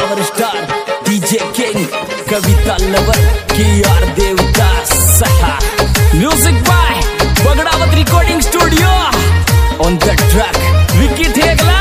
Power star DJ king Kavita lover KR देवता सहा music by Bagdawat recording studio on the track Vicky Thegla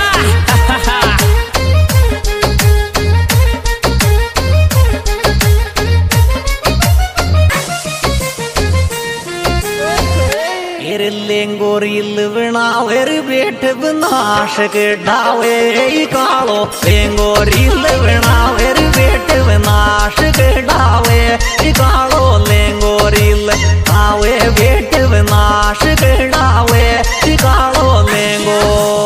लेंगोरिल बनावेर बेट बनाश के डावे कालो लेंगोरिल बनावेर बेट बनाश के डावे कालो लेंगोरिल आवे बेट बनाश के डावे कालो लेंगो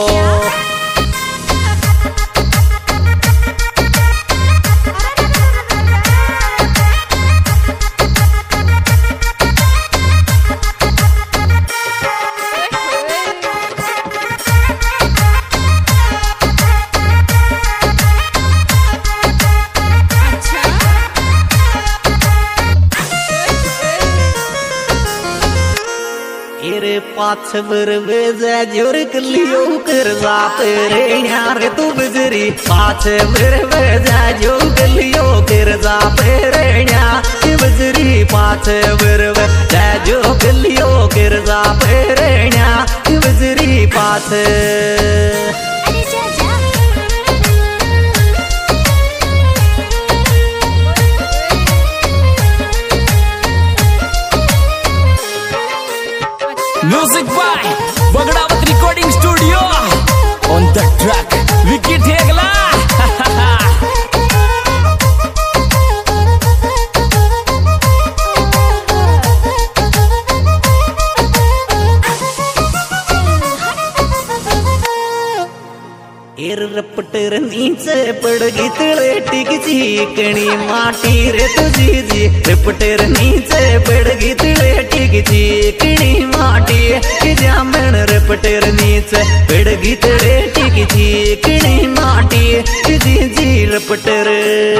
पाछ बरवे जोर कलियो कर जात रे यार तू बजरी पाछ बरवे जो कलियो कर जात रे यार बजरी पाछ बरवे जो कलियो कर जात रे यार बजरी पाछ music by Bagdawat recording studio on the track Vicky Thegla रपटर नीचे पड़गी तलेटी की चीकनी माटी रे तुझी जी रपटर नीचे पड़गी तलेटी की चीकनी माटी की जामन रपटर नीचे पड़गी तलेटी की चीकनी माटी की जी रपटर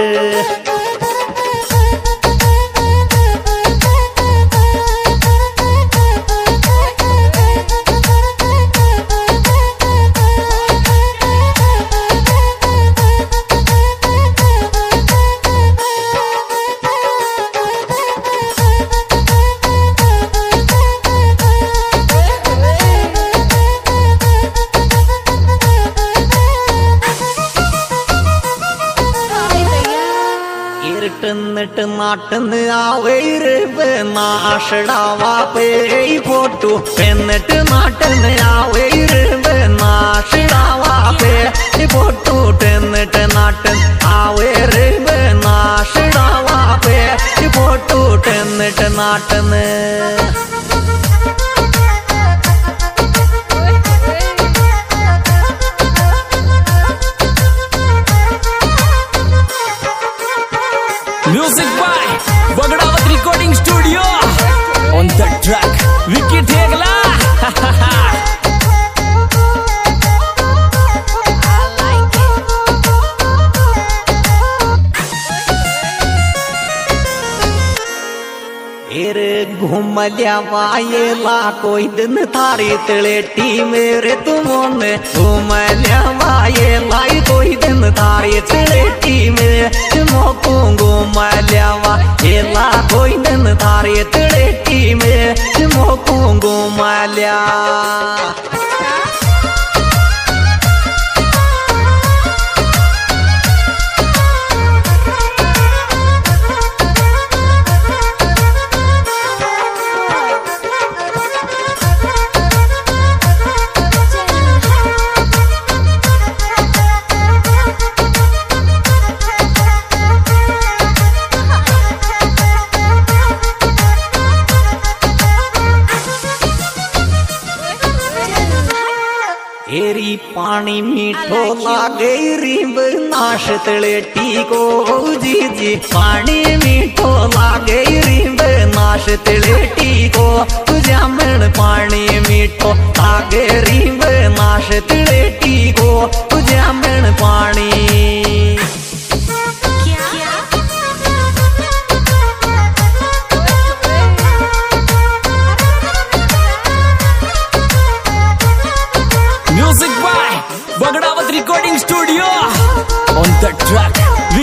नट नाटन आवे रे नाशड़ावा पे फोटो नट नाटन आवे रे नाशड़ावा पे फोटो नट नाटन आवे रे नाशड़ावा पे फोटो नट नाटन music by Bagdawat recording studio on the track Vicky Thegla घूम लिया कोई दिन थारी तलेटी मेरे तुमों ने घूम लिया कोई दिन थारी तलेटी में मोको घूम लिया कोई दिन थारी तलेटी में मोको घूम लिया एरी पानी मीठो लागे रिंब नाश तलेटी को जी जी पानी मीठो लागे रिंब नाश तलेटी को जामन पानी मीठो लागे रिंब नाश तलेटी को जामन पानी music by Bagdawat recording studio on the track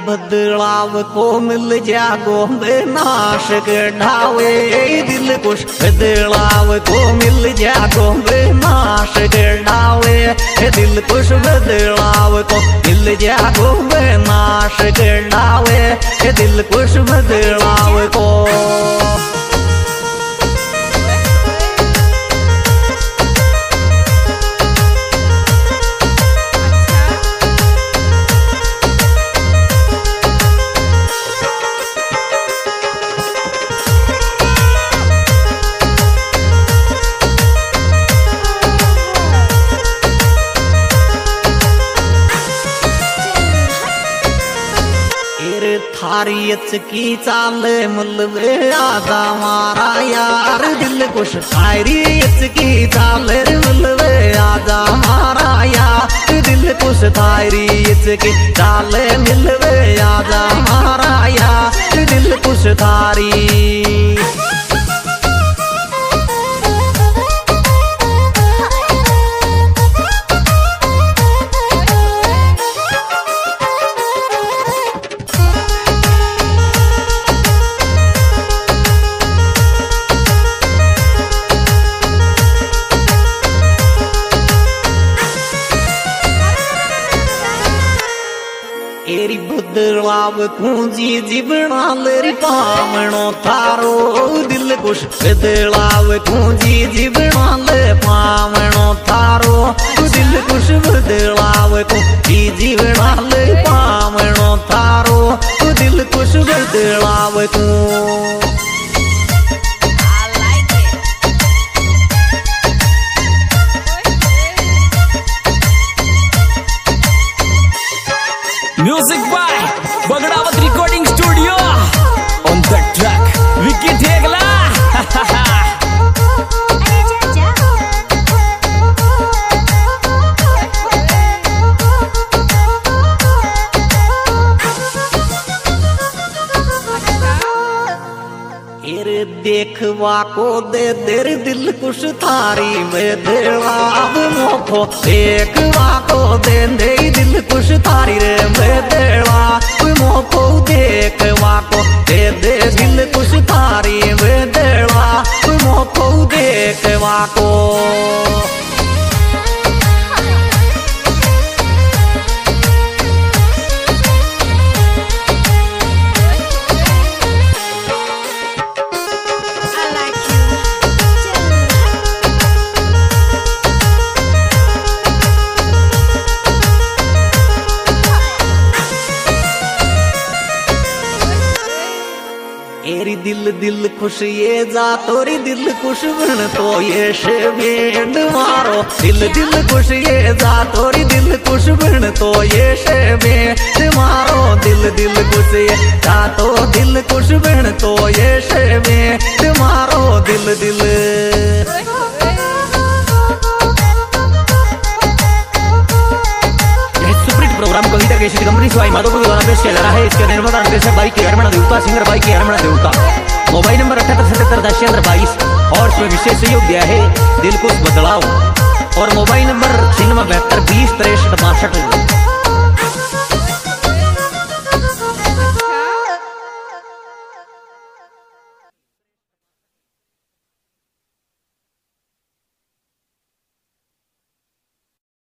बदलाव को मिल जागो बेनाश के ढावे दिल कुछ बदलाव को मिल जागो बेनाश के ढावे दिल कुछ बदलाव को मिल जागो बेनाश के ढावे दिल कुछ बदलाव को थारी की चाल मुलवे आजा मारा यार दिल कुछ थारी की चाल मुलवे आजा मारा यार दिल कुछ थारी की चाल मिलवे आजा मारा यार दिल कुछ थारी एरी बदलाव कुंजी जीवना लेरी पामणो थारो दिल कुछ बदलाव कुंजी जीवना ले पामणो थारो दिल कुछ बदलाव कुंजी जीवना ले पामणो थारो दिल कुछ बदलाव को Music by Bagdawat Recording Studio. On the track, Vicky Thegla. देखवा को दे देर दिल कुछ थारी में देवाब मोखो देखवा को दे दे दिल कुछ थारी रे में देवा मोखो देखवा को दे दे दिल कुछ थारी में देवा मोखो देखवा को एरी दिल दिल खुश ये जा तोरी दिल खुश बन तो ये शेबेंड मारो दिल दिल खुश ये जा तोरी दिल खुश बन तो ये शेबेंड मारो दिल दिल खुश ये जा तो दिल खुश बन तो ये शेबेंड मारो दिल दिल प्रोग्राम कविता के श्री कंपनी स्वाई माधोपुर द्वारा पेश किया जा रहा है। इसके निर्माता निर्देशक भाई के हरमणा देवता, सिंगर भाई के हरमणा देवता। मोबाइल नंबर 7877 और इसमें विशेष सहयोग दिया है दिल कुछ बदलाव और मोबाइल नंबर 9672 20 63 62।